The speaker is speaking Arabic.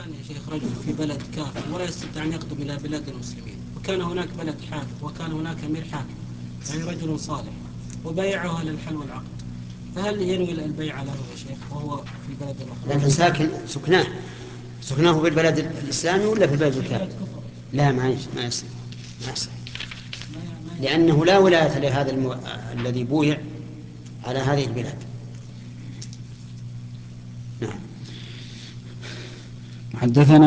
كان يا شيخ رجل في بلد كافر ولا يستطيع أن يقدم إلى بلاد المسلمين، وكان هناك بلد حاكم وكان هناك أمير حاكم يعني رجل صالح وبايعه على الحل والعقد، فهل ينوي البيع له يا شيخ وهو في البلد الآخر؟ لكن سكناه في البلد الإسلامي ولا في البلد الكافر؟ لا ما يصح. لأنه لا ولاية لهذا الذي بويع على هذه البلاد. نعم. حدثنا